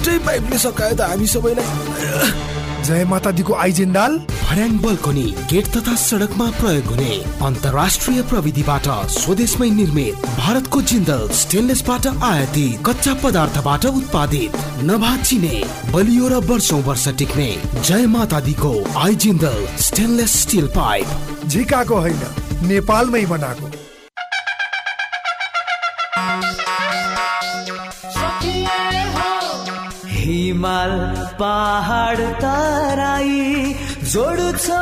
एउटै पाइपले सकायो त हामी सबैलाई। जय माता दीको आइजिन्दाल भर्याङ बल्कनी गेट तथा सडकमा प्रयोग हुने अन्तर्राष्ट्रिय प्रविधिबाट स्वदेशमै निर्मित भारतको जिन्दल स्टेनलेसबाट आयातित कच्चा पदार्थबाट उत्पादित नभाचिने बलियो र वर्षौं वर्ष टिक्ने जय माता दीको आइजिन्दल स्टेनलेस स्टिल पाइप। झिकाको होइन, नेपालमै बनाएको। हिमाल पहाड तराई जोड्छौ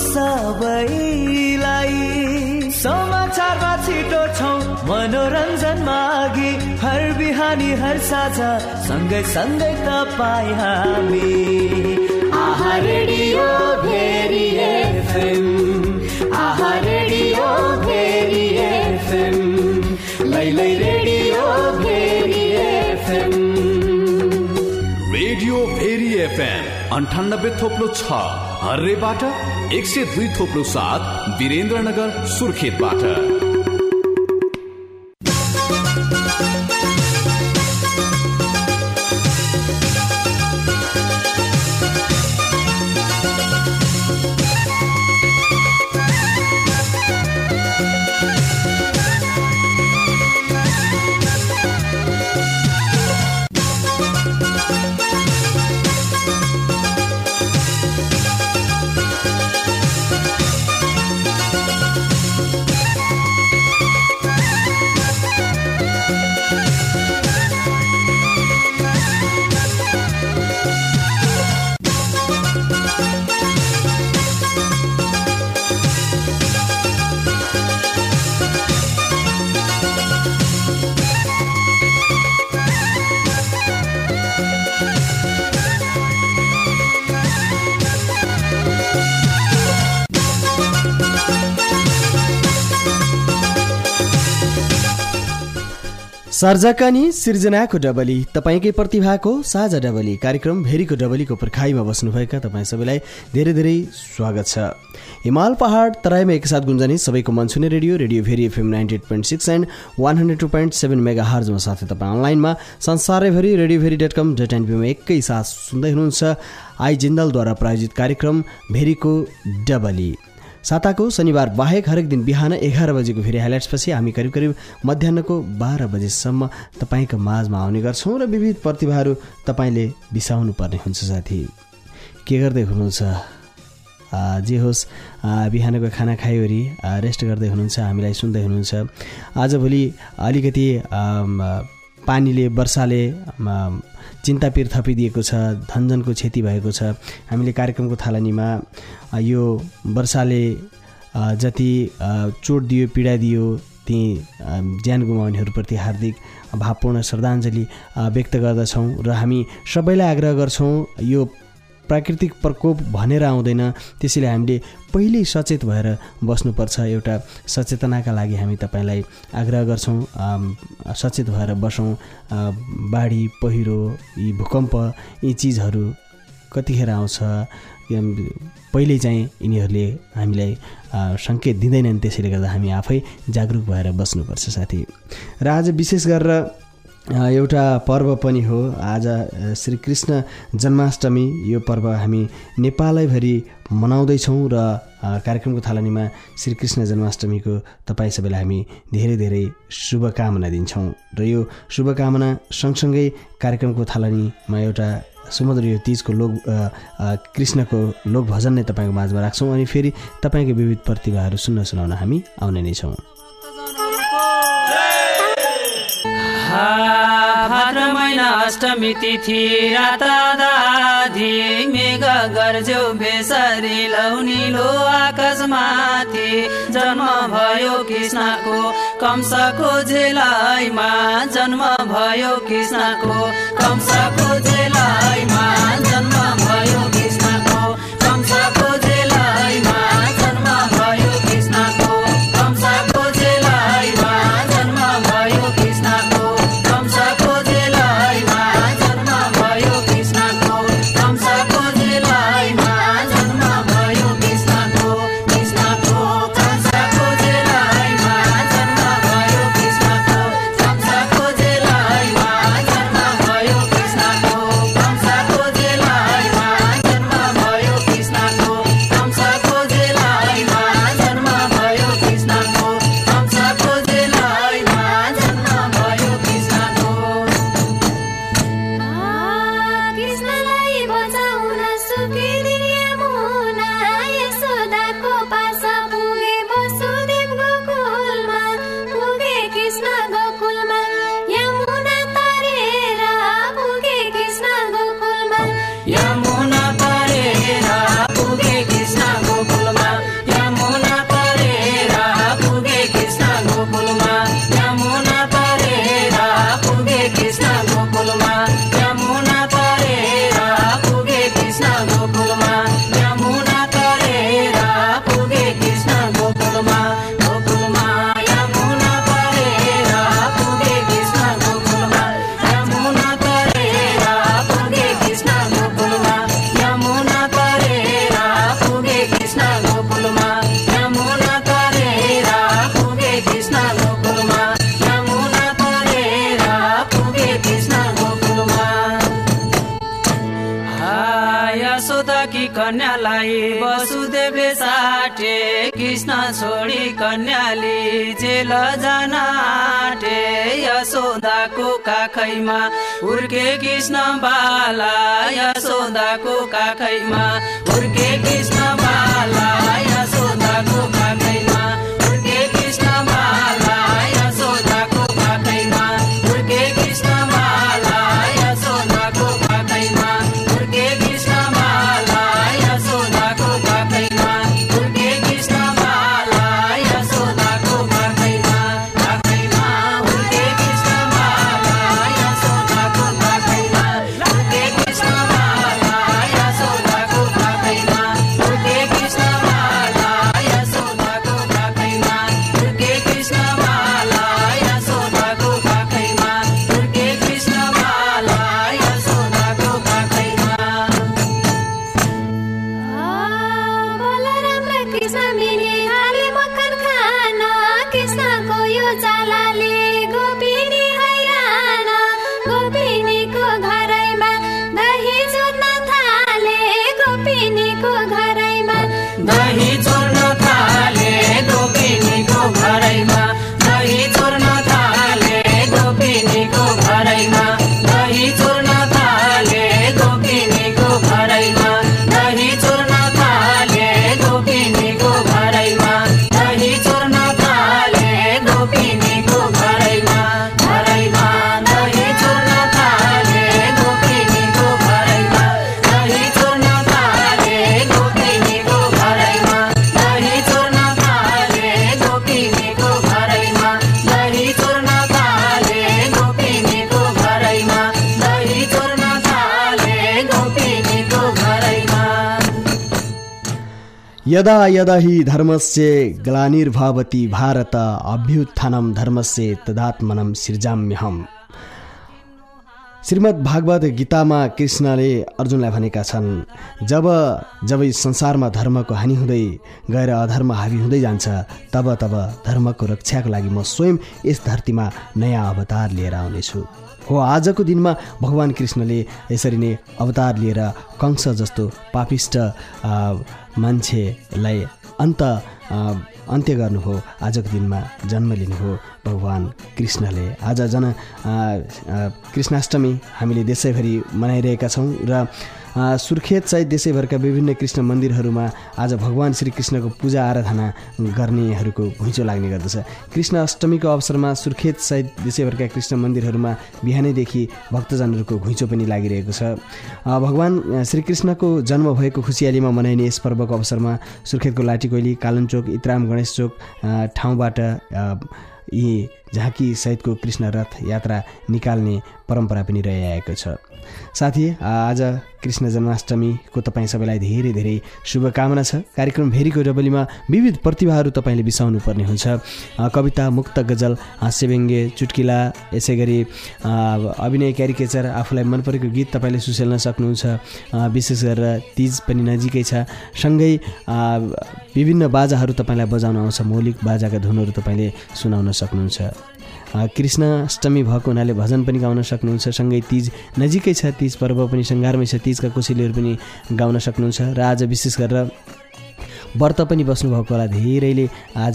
सबैलाई, समाचारमा छिटो छौ मनोरञ्जनमा अघि, हर बिहानी हर साझा सँगै सँगै तपाईँ हामी। आहा रेडियो भेरी एफएम, आहा रेडियो भेरी एफएम, लैलै radio Bheri FM. Radio Bheri FM 98.6 हर्रेबाट, 102.7 वीरेन्द्रनगर सुर्खेतबाट। सर्जकनी सिर्जनाको डबली, तपाईँकै प्रतिभाको साझा डबली कार्यक्रम भेरीको डबलीको पर्खाइमा बस्नुभएका तपाईँ सबैलाई धेरै धेरै स्वागत छ। हिमाल पहाड तराईमा एकसाथ गुन्जने सबैको मन छुने radio radio Bheri FM 98.6 and 102.7 mega हर्जमा, साथै तपाईँ अनलाइनमा संसारैभरि radioveri.com.np मा एकैसाथ सुन्दै हुनुहुन्छ आइजिन्दलद्वारा प्रायोजित कार्यक्रम भेरीको डबली। साताको शनिबार बाहेक हरेक दिन बिहान 11 बजेको फेरि हाइलाइट्सपछि हामी करिब करिब मध्याहको 12 बजेसम्म तपाईँको माझमा आउने गर्छौँ र विविध प्रतिभाहरू तपाईँले बिसाउनु पर्ने हुन्छ। साथी के गर्दै हुनुहुन्छ? जे होस्, बिहानको खाना खाइवरी रेस्ट गर्दै हुनुहुन्छ, हामीलाई सुन्दै हुनुहुन्छ। आजभोलि अलिकति पानीले वर्षाले चिन्तापिर थपिदिएको छ, धनजनको क्षति भएको छ। हामीले कार्यक्रमको थालनीमा यो वर्षाले जति चोट दियो, पीडा दियो, ती ज्यान गुमाउनेहरूप्रति हार्दिक भावपूर्ण श्रद्धाञ्जली व्यक्त गर्दछौँ र हामी सबैलाई आग्रह गर्छौँ, यो प्राकृतिक प्रकोप भनेर आउँदैन, त्यसैले हामीले पहिल्यै सचेत भएर बस्नुपर्छ। एउटा सचेतनाका लागि हामी तपाईँलाई आग्रह गर्छौँ, सचेत भएर बसौँ। बाढी, पहिरो, यी भूकम्प, यी चिजहरू कतिखेर आउँछ पहिल्यै चाहिँ यिनीहरूले हामीलाई सङ्केत दिँदैनन्, त्यसैले गर्दा हामी आफै जागरुक भएर बस्नुपर्छ साथी। र आज विशेष गरेर एउटा पर्व पनि हो, आज श्री कृष्ण जन्माष्टमी। यो पर्व हामी नेपालैभरि मनाउँदैछौँ र कार्यक्रमको थालनीमा श्रीकृष्ण जन्माष्टमीको तपाईँ सबैलाई हामी धेरै धेरै शुभकामना दिन्छौँ। र यो शुभकामना सँगसँगै कार्यक्रमको थालनीमा एउटा सुमधुर यो तीजको लोक कृष्णको लोक भजन नै तपाईँको माझमा राख्छौँ अनि फेरि तपाईँको विविध प्रतिभाहरू सुनाउन हामी आउने नै छौँ। भाद्र महिना अष्टमी तिथि रात दाधी मेघ गर्ज्यो बेसरी लौनिलो आकाशमाथि जन्म भयो कृष्णको कंसको झेलाइमा जन्म भयो कृष्णको कंसको झेलाइमा जन्म भयो कृष्णको कंसको झेलाइमा जन्म भयो कृष्णको कंसको झेलाइमा जन्म भयो कृष्णको कंसको झेलाइमा जन्म भयो कृष्णको कंसको झेलाइमा जन्म भयो कृष्णको कृष्णको कंसको झेलाइमा जन्म भयो कृष्णको कंसको झेलाइमा जन्म भयो कृष्णको कन्यालाई वसुदेवले साटे कृष्ण छोडी कन्याले जेल जान आँटे यशोदाको काखैमा हुर्के कृष्ण बाला यशोदाको काखैमा हुर्के कृष्ण बाला यशोदाको काखैमा हुर्के कृष्ण बाला यशोदाको काखैमा हुर्के कृष्ण बाला यशोदाको काखैमा हुर्के कृष्ण बाला यशोदाको काखैमा हुर्के कृष्ण बाला यशोदाको काखैमा काखैमा हुर्के कृष्ण बाला यशोदाको काखैमा हुर्के कृष्ण बाला यशोदाको काखैमा हुर्के कृष्ण बाला यशोदाको काखैमा हुर्के कृष्ण बाला यशोदाको काखैमा हुर्के कृष्ण बाला यशोदाको काखैमा बलराम र कृष्ण मिली हाले मक्खन खान कृष्णको यो चालाले गोपिनी हैरान गोपिनीको घरैमा दही चोर्न थाले गोपिनीको घरैमा दही चोर्न थाले गोपिनीको घरैमा दही चोर्न थाले गोपिनीको घरैमा दही चोर्न थाले गोपिनीको घरैमा दही चोर्न थाले गोपिनीको घरैमा दही चोर्न थाले गोपिनीको घरैमा घरैमा दही चोर्न थाले गोपिनीको घरैमा दही चोर्न थाले गोपिनीको घरैमा दही चोर्न थाले गोपिनीको घरैमा दही चोर्न थाले गोपिनीको घरैमा दही चोर्न थाले गोपिनीको घरैमा यदा यदा हि धर्मस्य ग्लानिर्भवति भारत अभ्युत्थानं धर्मस्य तदात्मनं सृजाम्यहम्। श्रीमद् भागवत गीतामा कृष्णले अर्जुनलाई भनेका छन्, जब जब संसारमा धर्मको हानि हुँदै गएर अधर्म हावी हुँदै जान्छ तब तब धर्मको रक्षाको लागि म स्वयं यस धरतीमा नयाँ अवतार लिएर आउनेछु। हो आजको दिनमा भगवान कृष्णले यसरी नै अवतार लिएर कंस जस्तो पापिष्ट मान्छेलाई अन्त्य गर्नुभयो। आजको दिनमा जन्म लिनुभयो भगवान कृष्णले। आज कृष्णाष्टमी हामीले देशैभरि मनाइरहेका छौँ र सुर्खेत सहित देशैभरका विभिन्न कृष्ण मन्दिरहरूमा आज भगवान श्री कृष्णको पूजा आराधना गर्नेहरूको घुइँचो लाग्ने गर्दछ। कृष्ण अष्टमीको अवसरमा सुर्खेत सहित देशैभरका कृष्ण मन्दिरहरूमा बिहानैदेखि भक्तजनहरूको घुइँचो पनि लागिरहेको छ। भगवान श्रीकृष्णको जन्म भएको खुसियालीमा मनाइने यस पर्वको अवसरमा सुर्खेतको लाटीकोइली, कालनचोक, इत्राम, गणेश चोक ठाउँबाट यी झाँकी सहितको कृष्ण रथ यात्रा निकाल्ने परम्परा पनि रहिआएको छ। साथी, आज कृष्ण जन्माष्टमीको तपाईँ सबैलाई धेरै धेरै शुभकामना छ। कार्यक्रम भेरीको डबलीमा विविध प्रतिभाहरू तपाईँले बिसाउनु पर्ने हुन्छ। कविता, मुक्त, गजल, हास्यव्यङ्ग्य, चुटकिला, यसै गरी अभिनय, क्यारिकेचर, आफूलाई मन परेको गीत तपाईँले सुसेल्न सक्नुहुन्छ। विशेष गरेर तिज पनि नजिकै छ, सँगै विभिन्न बाजाहरू तपाईँलाई बजाउन आउँछ, मौलिक बाजाका धुनहरू तपाईँले सुनाउन सक्नुहुन्छ। कृष्ण अष्टमी भएको हुनाले भजन पनि गाउन सक्नुहुन्छ। सँगै तिज नजिकै छ, तिज पर्व पनि सङ्घारमै छ, तिजका कोसेलीहरू पनि गाउन सक्नुहुन्छ। र आज विशेष गरेर व्रत पनि बस्नुभएको होला धेरैले। आज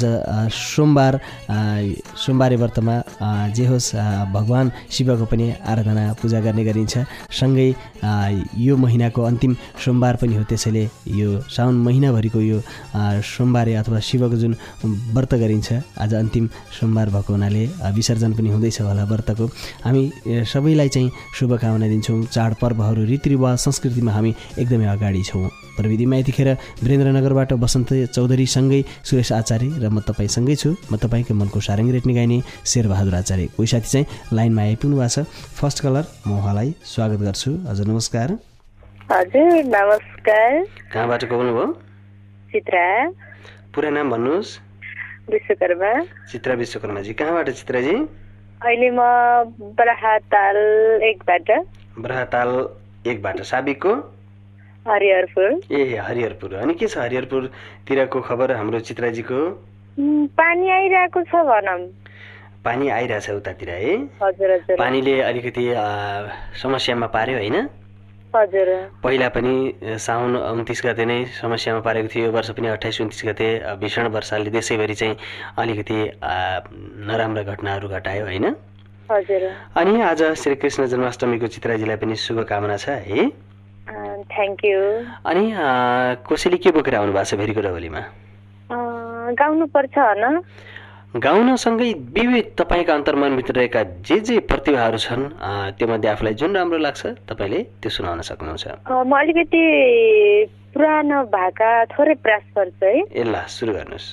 सोमबारे व्रतमा जे होस् भगवान शिवको पनि आराधना पूजा गर्ने गरिन्छ। सँगै यो महिनाको अन्तिम सोमबार पनि हो, त्यसैले यो साउन महिनाभरिको यो सोमबारे अथवा शिवको जुन व्रत गरिन्छ आज अन्तिम सोमबार भएको हुनाले विसर्जन पनि हुँदैछ होला व्रतको। हामी सबैलाई चाहिँ शुभकामना दिन्छौँ। चाडपर्वहरू, रीतिरिवाज, संस्कृतिमा हामी एकदमै अगाडि छौँ। प्रविधिमा यतिखेर वीरेन्द्रनगरबाट बसन्त चौधरीसँगै सुरेश आचार्य र म तपाईँसँगै छु। म तपाईँको मनको सारङ्गी रेट्ने गाइने शेरबहादुर आचार्य। कोही साथी चाहिँ लाइनमा आइपुग्नु भएको छ। फर्स्ट कलर, म उहाँलाई स्वागत गर्छु। हजुर नमस्कार। हजुर नमस्कार। कहाँबाट बोल्नुभयो? चित्रा। पुरा नाम भन्नुहोस्। विश्वकर्मा। चित्रा विश्वकर्माजी। कहाँबाट चित्राजी? अहिले म बराहताल 1बाट। बराहताल 1बाट। साबिकको? हरिहरपुर। ए हरिहरपुर। अनि के छ हरिहरपुरतिरको खबर हाम्रो चित्राजीको? पानी आइरहेको छ भनौँ। पानी आइरहेछ उतातिर है? हजुर हजुर। पानीले अलिकति समस्यामा पार्यो होइन? हजुर पहिला पनि साउन 29 गते नै समस्यामा पारेको थियो। यो वर्ष पनि 28-29 गते भीषण वर्षाले देशैभरि चाहिँ अलिकति नराम्रा घटनाहरू घटायो होइन। हजुर अनि आज श्रीकृष्ण जन्माष्टमीको चित्राजीलाई पनि शुभकामना छ है। Thank you. अनि कोसेली के बोकेर आउनु भएको छ भेरीको डबलीमा? गाउनु पर्छ होइन? गाउनसँगै विविध तपाईँका अन्तर्मनभित्र रहेका जे प्रतिभाहरू छन् त्योमध्ये आफूलाई जुन राम्रो लाग्छ तपाईँले त्यो सुनाउन सक्नुहुन्छ। म अलिकति पुरानो भाका थोरै प्रयास गर्छु है। ए ल सुरु गर्नुहोस्।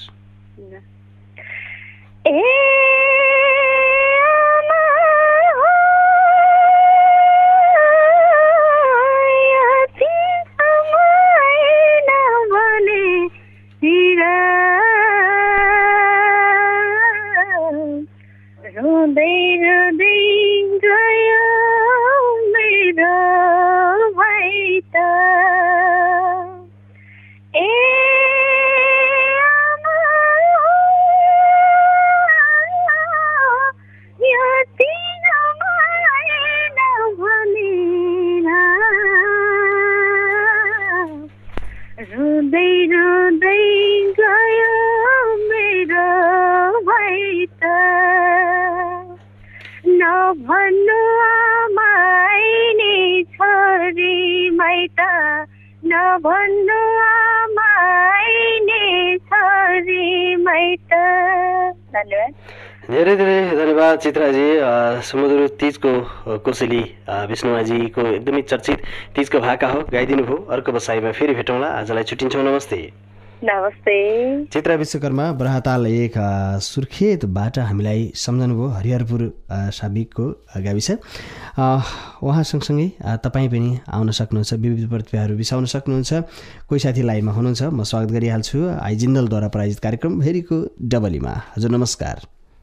धेरै धेरै धन्यवाद चित्राजी। समुद्र तीजको कोसेली विष्णुमाजीको एकदमै चर्चित तीजको भाका हो, गाइदिनु भयो। अर्को बसाइमा फेरि भेटौँला। आजलाई छुट्टिन्छौँ। नमस्ते। नमस्ते। चित्रा विश्वकर्मा बराहताल एक सुर्खेतबाट हामीलाई सम्झनुभयो, हरिहरपुर साबिकको गाविस। उहाँ सँगसँगै तपाईँ पनि आउन सक्नुहुन्छ, विविध प्रतिभाहरू बिसाउन सक्नुहुन्छ। कोही साथी लाइनमा हुनुहुन्छ, म स्वागत गरिहाल्छु। आइजिन्दलद्वारा प्रायोजित कार्यक्रम भेरीको डबलीमा। हजुर नमस्कार।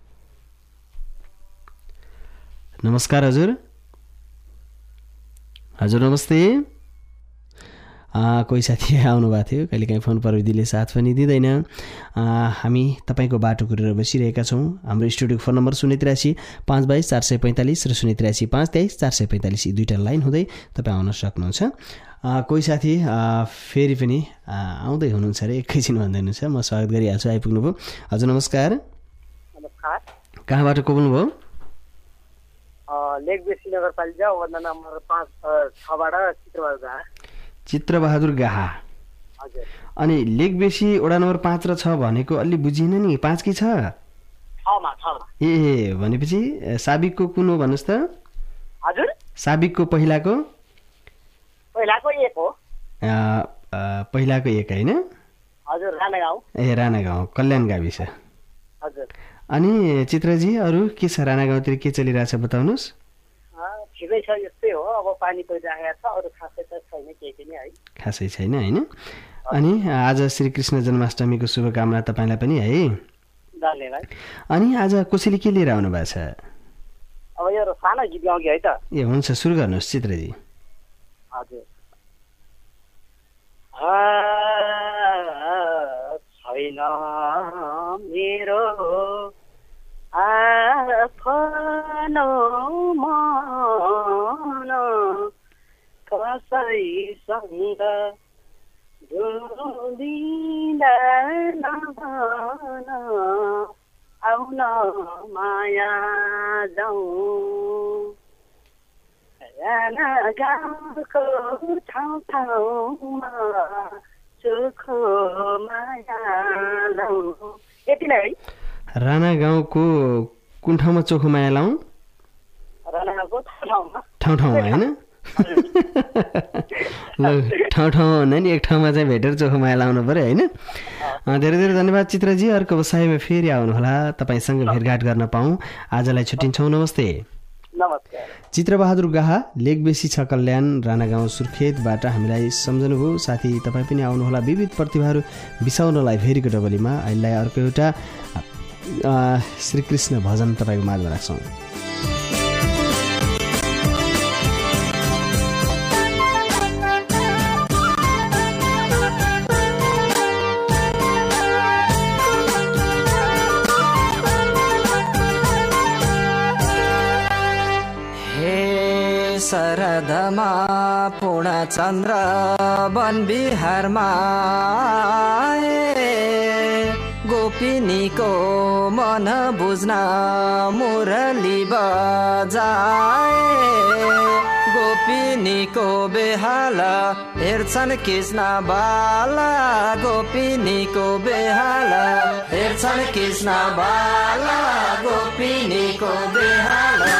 नमस्कार हजुर। हजुर नमस्ते। कोही साथी आउनुभएको थियो, कहिलेकाहीँ फोन प्रविधिले साथ पनि दिँदैन। हामी तपाईँको बाटो कुरेर बसिरहेका छौँ। हाम्रो स्टुडियोको फोन नम्बर 083-522-445 र 083-523-445 यी दुईवटा लाइन हुँदै तपाईँ आउन सक्नुहुन्छ। कोही साथी फेरि पनि आउँदै हुनुहुन्छ अरे, एकैछिन भन्दै हुनुहुन्छ, म स्वागत गरिहाल्छु। आइपुग्नुभयो। हजुर नमस्कार। नमस्कार। कहाँबाट को बोल्नुभयो? लेकबेसी नगरपालिका वडा नम्बर 5-6बाट चित्रबहादुर गाहा। हजुर। अनि लेकबेसी वडा नम्बर 5 र 6 भनेको अलि बुझिन नि, 5 कि 6? 6मा। ए भनेपछि साबिकको कुन हो भन्नुहोस् त? हजुर। साबिकको पहिलाको 1 हो। पहिलाको 1 होइन? हजुर। राणागाउँ। ए राणागाउँ कल्याण गाविस। हजुर। अनि चित्रजी अरू के छ राणागाउँतिर, के चलिरहेछ बताउनुहोस्? ठिकै छ, यस्तै हो। अब पानी परिरहेको छ, अरू खासै त छैन केही पनि है। खासै छैन होइन। अनि आज श्रीकृष्ण जन्माष्टमीको शुभकामना तपाईँलाई पनि है। धन्यवाद। अनि आज कोसेली के लिएर आउनु भएको छ? अब यो सानो गीत गाउँ कि है त? ए हुन्छ, सुरु गर्नुहोस् चित्रजी। हजुर। छैन मेरो आफ्नो मन, कसैसँग जोडिँदा नभन, आउन माया जाउँ राणागाउँको ठाउँमा चोखो माया लाउँ। यति नै है। राणागाउँको कुन ठाउँमा चोखो माया लाउँ? राणागाउँको ठाउँमा होइन? ल ठाउँ भन्दा नि एक ठाउँमा चाहिँ भेटेर चोखो माया लाउनु पऱ्यो होइन। धेरै धेरै धन्यवाद चित्रजी। अर्को बसाइमा फेरि आउनुहोला, तपाईँसँग भेटघाट गर्न पाऊँ। आजलाई छुट्टिन्छौँ। नमस्ते। नमस्कार। चित्रबहादुर गाहा लेकबेसी 6 कल्याण राणागाउँ सुर्खेतबाट हामीलाई सम्झनुभयो। साथी तपाईँ पनि आउनुहोला, विविध प्रतिभाहरू बिसाउनलाई भेरीको डबलीमा। अहिलेलाई अर्को एउटा श्रीकृष्ण भजन तपाईँको माझमा राख्छौँ। शरदमा पूर्णचन्द्र वन बिहारमा गोपिनीको मन बुझ्न मुरली बजाए गोपिनीको बेहाला हेर्छन् कृष्ण बाला गोपिनीको बेहाला हेर्छन् कृष्ण बाला गोपिनीको बेहाला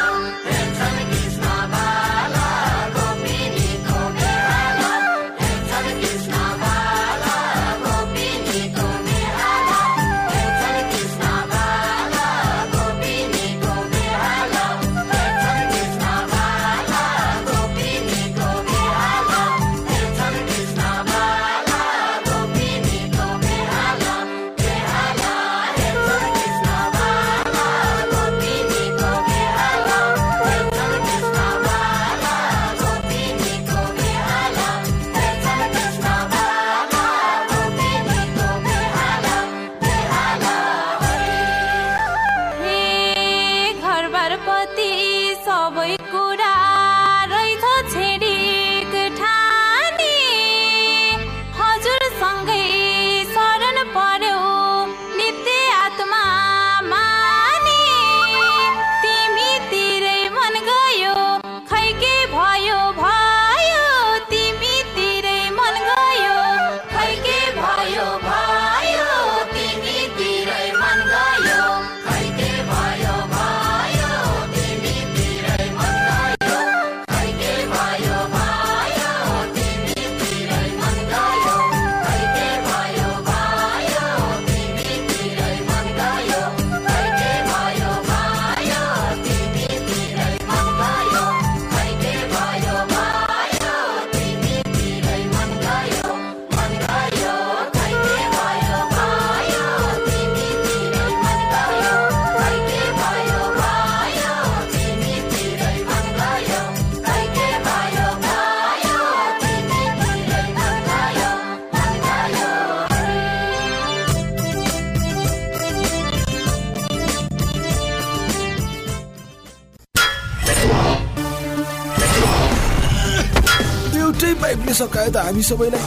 सकाए त हामी सबैलाई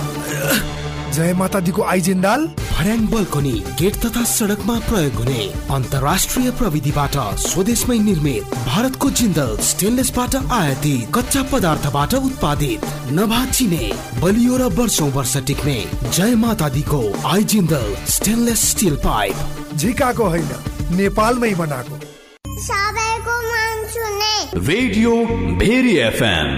जय माता दीको आइजेन्डाल भर्याङ बल्कनी गेट तथा सडकमा प्रयोग हुने अन्तर्राष्ट्रिय प्रविधिबाट स्वदेशमै निर्मित भारतको जिन्दल स्टेनलेसबाट आयातित कच्चा पदार्थबाट उत्पादित नभाचिने बलियो र वर्ष टिक्ने जय माता दीको आइजिन्दल स्टेनलेस स्टिल पाइप झिकाको होइन नेपालमै बनाएको सबैको मन सुने रेडियो भेरी एफएम।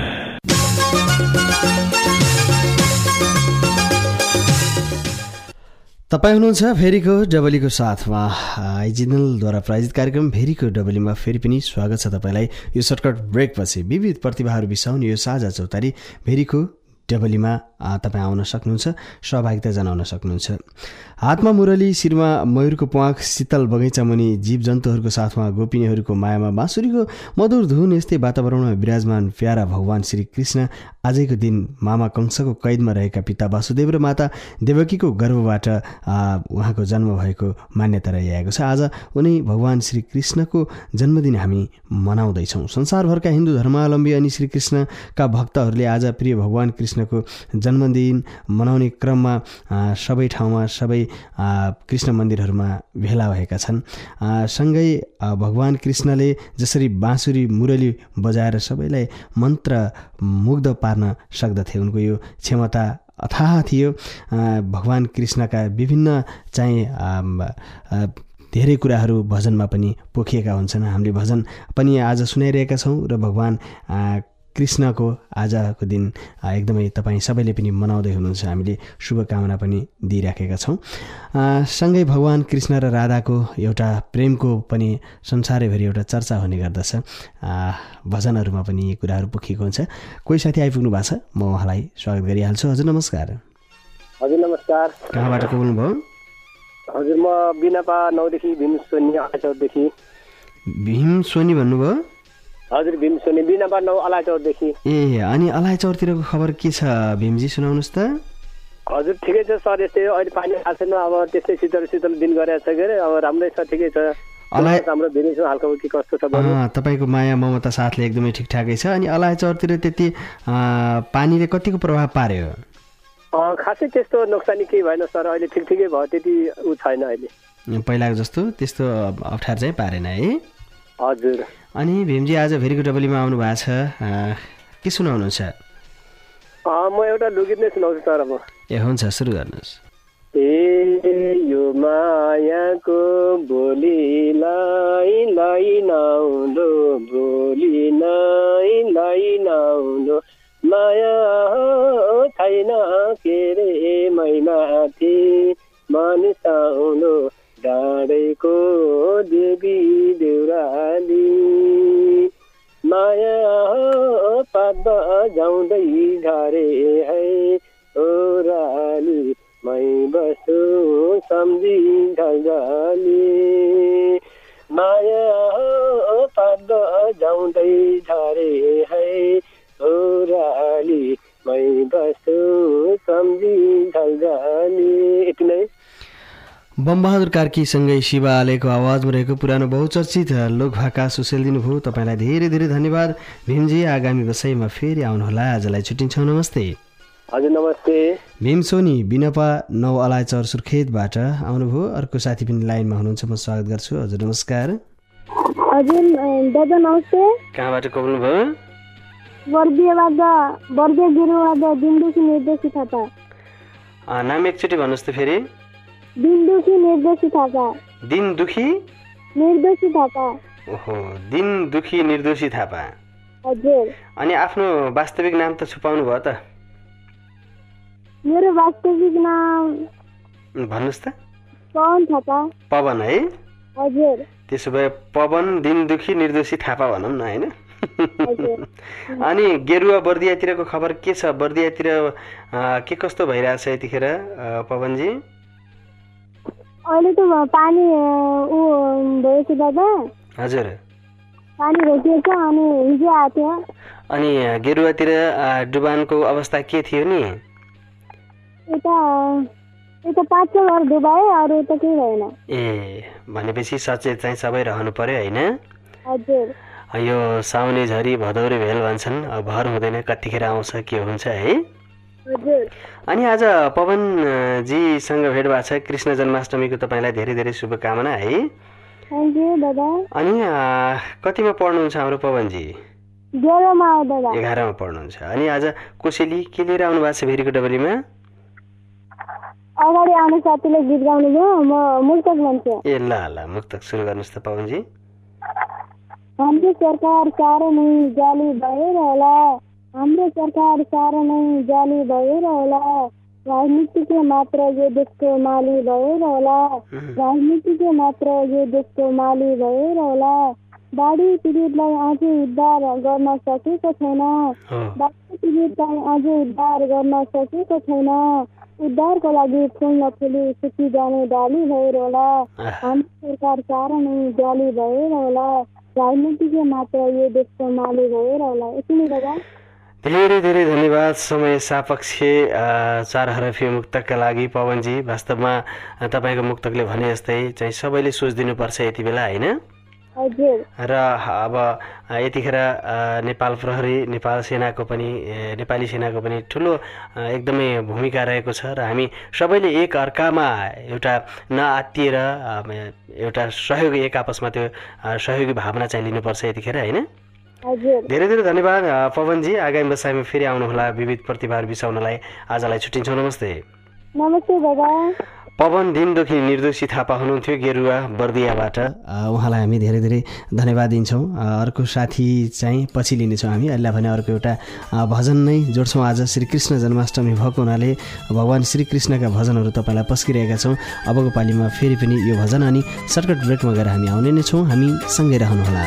तपाईँ हुनुहुन्छ भेरीको डबलीको साथमा आइजिनलद्वारा प्रायोजित कार्यक्रम भेरीको डबलीमा फेरि पनि स्वागत छ तपाईँलाई। यो सर्टकट ब्रेकपछि विविध प्रतिभाहरू बिसाउने यो साझा चौतारी भेरीको डबलीमा तपाईँ आउन सक्नुहुन्छ, सहभागिता जनाउन सक्नुहुन्छ। हातमा मुरली, शिरमा मयूरको प्वाख, शीतल बगैँचा मुनि जीव जन्तुहरूको साथमा गोपिनीहरूको मायामा बाँसुरीको मधुर धुन, यस्तै वातावरणमा विराजमान प्यारा भगवान श्री कृष्ण आजैको दिन मामा कंसको कैदमा रहेका पिता वासुदेव र माता देवकीको गर्भबाट उहाँको जन्म भएको मान्यता रहिआएको छ। आज उनी भगवान श्री कृष्णको जन्मदिन हामी मनाउँदैछौँ। संसारभरका हिन्दू धर्मावलम्बी अनि श्रीकृष्णका भक्तहरूले आज प्रिय भगवान कृष्णको जन्मदिन मनाउने क्रममा सबै ठाउँमा सबै कृष्ण मन्दिरहरूमा भेला भएका छन्। सँगै भगवान कृष्णले जसरी बाँसुरी मुरली बजाएर सबैलाई मन्त्र मुग्ध पार्न सक्दथे, उनको यो क्षमता अथाह थियो। भगवान कृष्णका विभिन्न चाहिँ धेरै कुराहरू भजनमा पनि पोखिएका हुन्छन्। हामीले भजन पनि आज सुनाइरहेका छौँ र भगवान कृष्णको आजको दिन एकदमै तपाईँ सबैले पनि मनाउँदै हुनुहुन्छ, हामीले शुभकामना पनि दिइराखेका छौँ। सँगै भगवान कृष्ण र राधाको एउटा प्रेमको पनि संसारैभरि एउटा चर्चा हुने गर्दछ। भजनहरूमा पनि यी कुराहरू पोखिएको हुन्छ। कोही साथी आइपुग्नु भएको छ, म उहाँलाई स्वागत गरिहाल्छु। हजुर नमस्कार। हजुर नमस्कार। कहाँबाट को बोल्नुभयो? हजुर म बिनापा 9 देखि भीम सोनी अलाचौरदेखि। भीम सोनी भन्नुभयो? हजुर भीम सोनी बिनापा 9 अलाचौरदेखि। ए अनि अलाचौरतिरको खबर के छ भीमजी, सुनाउनुहोस् त। हजुर ठिकै छ सर, यस्तै अहिले पानी आएको छैन, अब त्यस्तै शीतल शीतल दिन गरेको छ के अरे, अब राम्रै छ, ठिकै छ। हाम्रो भिनेछु हालको के कस्तो छ बरु तपाईँको माया ममता साथले एकदमै ठिकठाकै छ। अनि अलैचौरतिर त्यति पानीले कतिको प्रभाव पार्यो? खासै त्यस्तो नोक्सानी केही भएन सर, अहिले ठिकै भयो, त्यति उ छैन अहिले, पहिलाको जस्तो त्यस्तो अप्ठ्यारो चाहिँ पारेन है? हजुर। अनि भीमजी आज भेरीको डबलीमा आउनु भएको छ, के सुनाउनुहुन्छ? म एउटा लोकगीत नै सुनाउँछु सर अब। ए हुन्छ, सुरु गर्नुहोस्। यो मायाको बोलीलाई नाउलो बोली लाई नाउलो माया छैन के रे मैमाथि मानिसाउलो डाँडेको देवी देउराली माया पात जाउँदै घरे है ओराली मै बसो सम्झी ढल्जाली माया पात जाउँदै घरे है ओराली मै बसो सम्झी ढल्जाली। यति नै। बमबहादुर कार्कीसँगै शिवा आलेको आवाजमा रहेको पुरानो बहुचर्चित लोकभाका सुसेलिदिनु भयो। तपाईँलाई धेरै धेरै धन्यवाद भीमजी। आगामी बसाइमा फेरि आउनुहोला। आजलाई छुट्टिन्छौँ, नमस्ते। हजुर नमस्ते। भीम सोनी बिनपा 9 अलैचौर सुर्खेतबाट आउनुभयो। अर्को साथी पनि लाइनमा हुनुहुन्छ, म स्वागत गर्छु। हजुर नमस्कार। हजुर दादा नमस्ते। कहाँबाट बोल्नुभयो? बर्दिया गिरुवाद दिनदुखी निर्देशी थापा। नाम एकचोटि भन्नुहोस् त फेरि। दिनदुखी निर्देशी थापा। दिनदुखी निर्देशी थापा। ओहो, दिनदुखी निर्दोषी थापा। हजुर। अनि आफ्नो वास्तविक नाम त छुपाउनु भयो त? मेरो वास्तविक नाम भन्नुहोस् त। पवन थापा। पवन है? हजुर। त्यसो भए पवन दिनदुखी निर्दोषी थापा भनौँ न, होइन? अनि गेरुवा बर्दियातिरको खबर के छ? बर्दियातिर के कस्तो भइरहेछ यतिखेर पवनजी? अहिले त पानी भएछ दादा। हजुर, पानी रोकिएछ अनि हिजो आएको थियो। अनि गेरुवातिर डुबानको अवस्था के थियो नि? यता 5-6 घर डुबायो, अरू त केही भएन। ए, भनेपछि सचेत चाहिँ सबै रहनु पर्यो, होइन? हजुर। यो साउने झरी भदौरे भेल भन्छन्, भर हुँदैन कतिखेर आउँछ के हुन्छ है? हजुर। अनि आज पवनजीसँग भेट भएको छ। कृष्ण जन्माष्टमीको तपाईँलाई धेरै धेरै शुभकामना है। थ्याङ्क यू दादा। अनि कतिमा पढ्नुहुन्छ हाम्रो पवनजी? 11मा दादा। 11मा पढ्नुहुन्छ। अनि आज कोसेली के लिएर आउनु भएको छ भेरीको डबलीमा? अगाडि आउने साथीले गीत गाउनु भयो, म मुक्तक भन्छु। ए ल ल, मुक्तक सुरु गर्नुहोस् त पवनजी। हाम्रो सरकार साह्रै नै जाली भएर होला, हाम्रो सरकार साह्रै नै जाली भएर होला, राजनीतिले मात्र यो देशको माली भएर होला, राजनीतिले मात्र यो देशको माली भएर होला, बाढी पीडितलाई अझै उद्धार गर्न सकेको छैन, बाढी पीडितलाई अझै उद्धार गर्न सकेको छैन, उद्धारको लागि फुल नफुली सुकी जाने डाली भएर होला, हाम्रो सरकार साह्रै नै जाली भएर होला, राजनीतिले मात्र यो देशको माली भएर होला। यति नै दादा। धेरै धेरै धन्यवाद समय सापेक्ष 4 हरफी मुक्तकका लागि पवनजी। वास्तवमा तपाईँको मुक्तकले भने जस्तै चाहिँ सबैले सोचिदिनुपर्छ यति बेला, होइन? हजुर। र अब यतिखेर नेपाल प्रहरी नेपाली सेनाको पनि ठुलो एकदमै भूमिका रहेको छ र हामी सबैले एक अर्कामा एउटा नआत्तिएर एउटा सहयोग, एक आपसमा त्यो सहयोगी भावना चाहिँ लिनुपर्छ यतिखेर, होइन? धेरै धेरै धन्यवाद पवनजी। आगामी बसाइमा फेरि आउनुहोला विविध प्रतिभाहरू बिसाउनलाई। आजलाई छुट्टिन्छौँ, नमस्ते। नमस्ते दादा। पवन दिनदुखी निर्दोषी थापा हुनुहुन्थ्यो गेरुवा बर्दियाबाट। उहाँलाई हामी धेरै धेरै धन्यवाद दिन्छौँ। अर्को साथी चाहिँ पछि लिनेछौँ हामी। अहिले भने अर्को एउटा भजन नै जोड्छौँ। आज श्रीकृष्ण जन्माष्टमी भएको हुनाले भगवान् श्रीकृष्णका भजनहरू तपाईँलाई पस्किरहेका छौँ। अबको पालिमा फेरि पनि यो भजन, अनि सर्कट ब्रेकमा गएर हामी आउने नै छौँ। हामी सँगै रहनुहोला।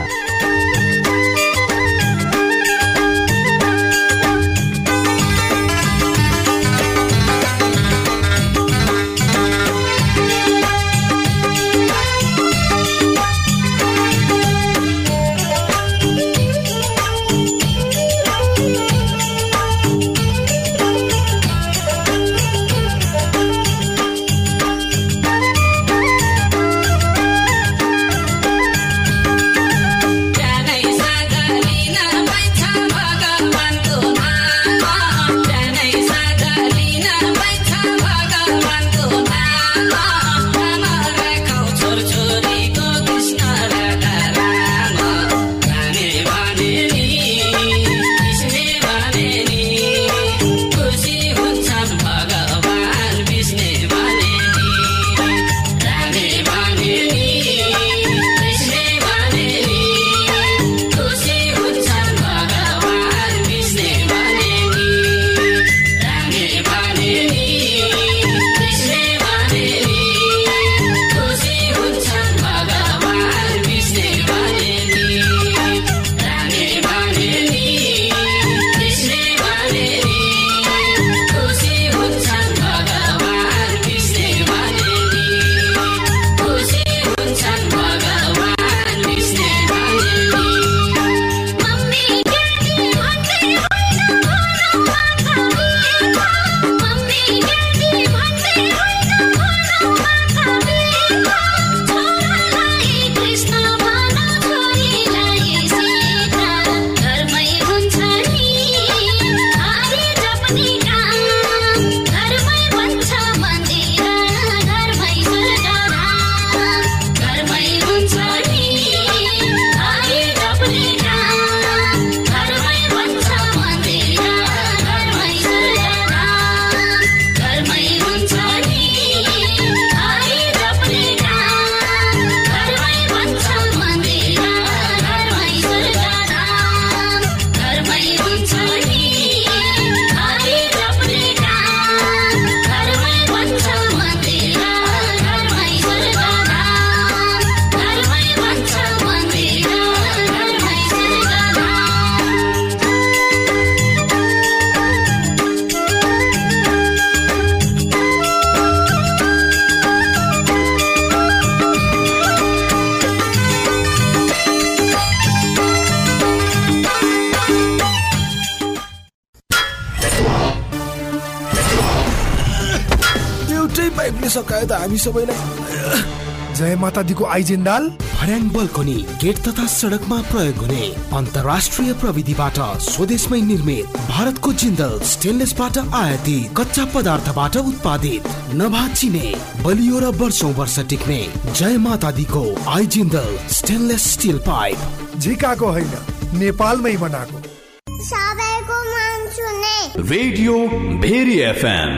कसले सकायो त हामी सबैलाई? जय माता दीको आइजेन्डाल भर्याङ बल्कनी गेट तथा सडकमा प्रयोग हुने अन्तर्राष्ट्रिय प्रविधिबाट स्वदेशमै निर्मित भारतको जिन्दल स्टेनलेसबाट आयातित कच्चा पदार्थबाट उत्पादित नभाचिने बलियो र वर्षौं वर्ष टिक्ने जय माता दीको आइजिन्दल स्टेनलेस स्टिल पाइप झिकाको होइन, नेपालमै बनाएको। सबैको मन सुने रेडियो भेरी एफएम।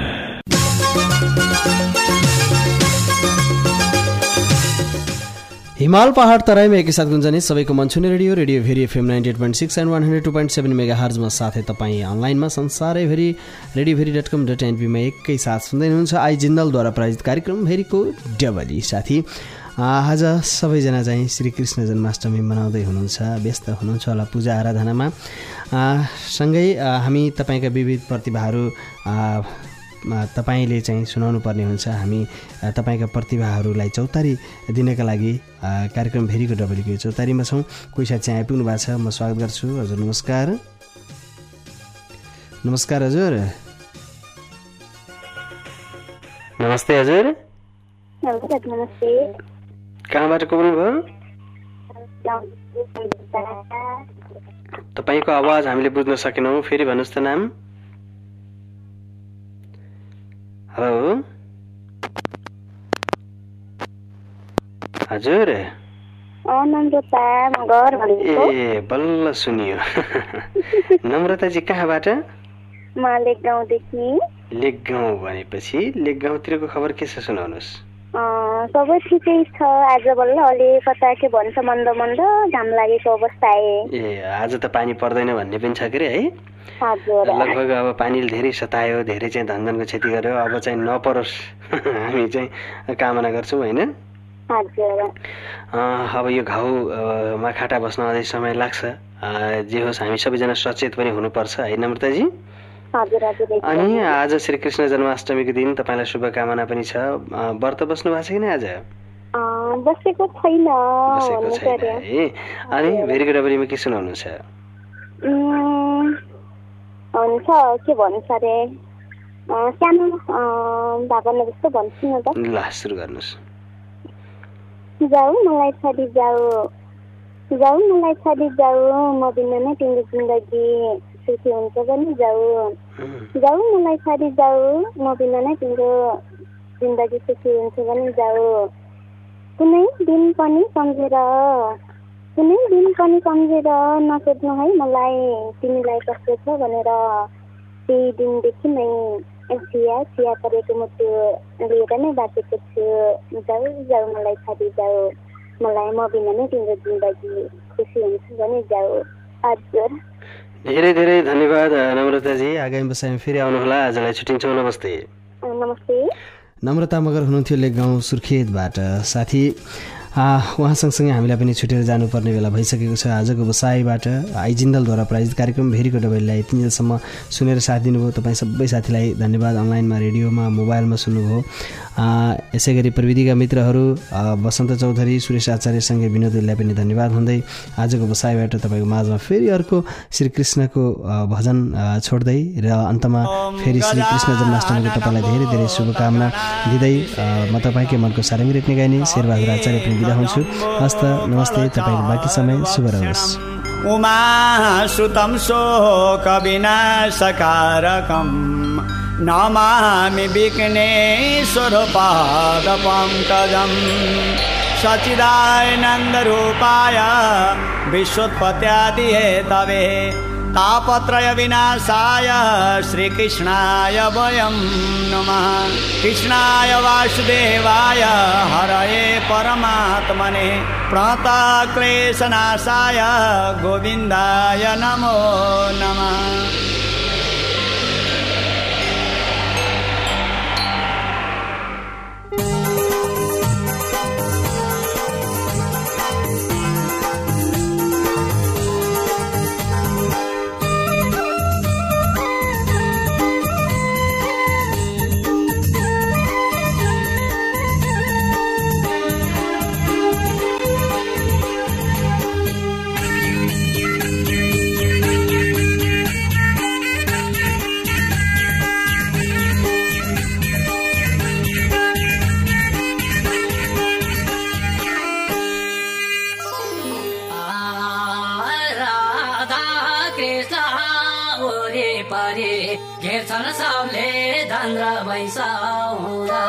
हिमाल पहाड तराईमा एकैसाथ गुन्जने सबैको मन छुने रेडियो भेरी एफएम 98.6 एन्ड 102.7 मेगाहर्जमा साथै तपाईँ अनलाइनमा संसारैभरि radioveri.com.np मा एकैसाथ सुन्दै हुनुहुन्छ। आई जिन्दलद्वारा प्रायोजित कार्यक्रम भेरीको डबली। साथी आज सबैजना चाहिँ श्रीकृष्ण जन्माष्टमी मनाउँदै हुनुहुन्छ, व्यस्त हुनुहुन्छ होला पूजा आराधनामा। सँगै हामी तपाईँका विविध प्रतिभाहरू तपाईँले चाहिँ सुनाउनु पर्ने हुन्छ। हामी तपाईँका प्रतिभाहरूलाई चौतारी दिनका लागि कार्यक्रम भेरीको डबलीको चौतारीमा छौँ। कोही साथी चाहिँ आइपुग्नु भएको छ, म स्वागत गर्छु। हजुर नमस्कार। नमस्कार हजुर। नमस्ते हजुर। नमस्ते। कहाँबाट बोल्नु भयो? तपाईँको आवाज हामीले बुझ्न सकेनौँ, फेरि भन्नुहोस् त नाम। हेलो हजुर। ए बल्ल सुनियो। नम्रताजी कहाँबाट? लेकगाउँ भनेपछि लेकगाउँतिरको खबर के छ सुनाउनुहोस्। सबै ठिकै छ। आज बल्ल अलि कता के भन्छ मन्द मन्द घाम लागेको अवस्था आए। ए आज त पानी पर्दैन भन्ने पनि छ के रे है? लगभग अब पानीले धेरै सतायो, धेरै चाहिँ धनजनको क्षति गर्यो। अब चाहिँ नपरोस् हामी चाहिँ कामना गर्छौँ होइन? अब यो घाउमा खाटा बस्न अझै समय लाग्छ। जे होस् हामी सबैजना सचेत पनि हुनुपर्छ है नम्रताजी? अनि आज श्रीकृष्ण जन्माष्टमीको दिन तपाईँलाई शुभकामना पनि छ। व्रत बस्नु भएको छ कि नै आज? बसेको छैन है। अनि भेरीको डबलीमा के सुनाउनुहुन्छ? हुन्छ के भन्छ अरे सानो भावना जस्तो भन्छु न त। ल सुरु गर्नुहोस्। जाऊ मलाई छाडी जाऊ, जाऊ मलाई छाडी जाऊ, म बिना नै तिम्रो जिन्दगी सुखी हुन्छ भने जाऊ, जाऊ मलाई छाडी जाऊ, म बिना नै तिम्रो जिन्दगी सुखी हुन्छ भने जाऊ। कुनै दिन पनि सम्झेर नसोध्नु है मलाई तिमीलाई कस्तो छ भनेर। त्यही दिनदेखि नै चिया परेको मुटु लिएर नै बाँचेको छु। जाऊ जाऊ मलाई छाडी जाऊ, मलाई म बिना नै तिम्रो जिन्दगी खुसी हुन्छ भने जाऊ। हजुर धेरै धेरै धन्यवाद नम्रताजी। आगामी बसाइमा फेरि आउनुहोला। आजलाई छुट्टिन्छौँ। नमस्ते। नमस्ते। नम्रता मगर हुनुहुन्थ्यो लेकगाउँ सुर्खेतबाट। साथी उहाँ सँगसँगै हामीलाई पनि छुटेर जानुपर्ने बेला भइसकेको छ। आजको बसाइबाट आइजिन्दलद्वारा प्रायोजित कार्यक्रम भेरीको डबलीलाई यतिन्जेलसम्म सुनेर साथ दिनुभयो तपाईँ सबै साथीलाई धन्यवाद। अनलाइनमा रेडियोमा मोबाइलमा सुन्नुभयो। यसै गरी प्रविधिका मित्रहरू बसन्त चौधरी, सुरेश आचार्यसँगै विनोदलाई पनि धन्यवाद हुँदै आजको बसाइबाट तपाईँको माझमा फेरि अर्को श्रीकृष्णको भजन छोड्दै र अन्तमा फेरि श्रीकृष्ण जन्माष्टमीको तपाईँलाई धेरै धेरै शुभकामना दिँदै म तपाईँकै मनको सारङ्गी रेप्ने गाइने शेरबहादुर आचार्य पनि बिदा हुन्छु। हस्त नमस्ते। तपाईँको बाँकी समय शुभ रहोस्। उमा सुतम शोक विनाशकारकम् नमामि विघ्नेश्वर पादपङ्कजम् सच्चिदानन्दरूपाय विश्वोत्पत्त्यादिहेतवे तापत्रय विनाशाय श्रीकृष्णाय वयं नमः। कृष्णाय वासुदेवाय हरये परमात्मने प्रणतक्लेशनाशाय गोविन्दाय नमो नमः। वरिपरि घेर्छन् सबले धन र पैसा हुँदा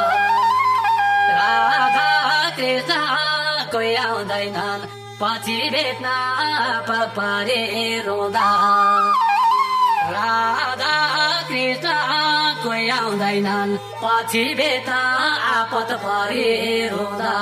राधा कृष्ण कोही आउँदैनन् पछि भेट्न परे रोँदा राधा कृष्ण कोही आउँदैनन् पछि भेट्न आपत परे रोँदा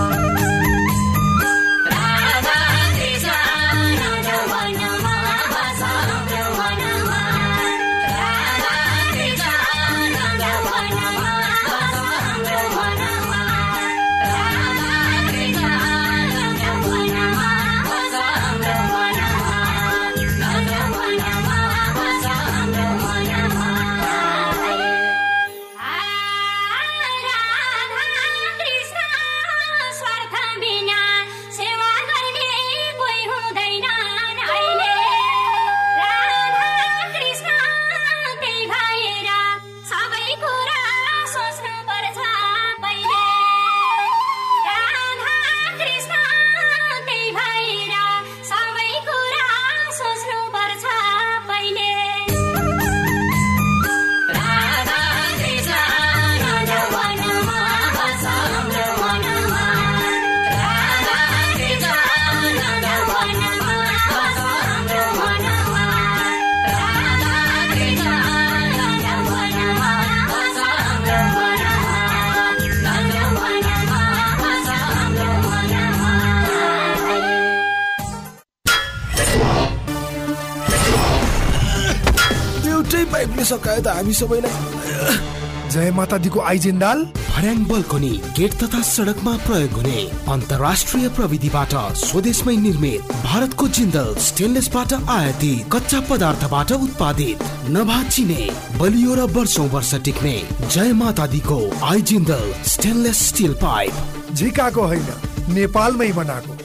पाइपले सकायो त हामी सबैलाई। जय माता दीको आइजेन्डाल भर्याङ बल्कनी गेट तथा सडकमा प्रयोग हुने अन्तर्राष्ट्रिय प्रविधिबाट स्वदेशमै निर्मित भारतको जिन्दल स्टेनलेसबाट आयातित कच्चा पदार्थबाट उत्पादित नभाचिने बलियो र वर्ष टिक्ने जय माता दीको आइजिन्दल स्टेनलेस स्टिल पाइप झिकाको होइन नेपालमै बनाएको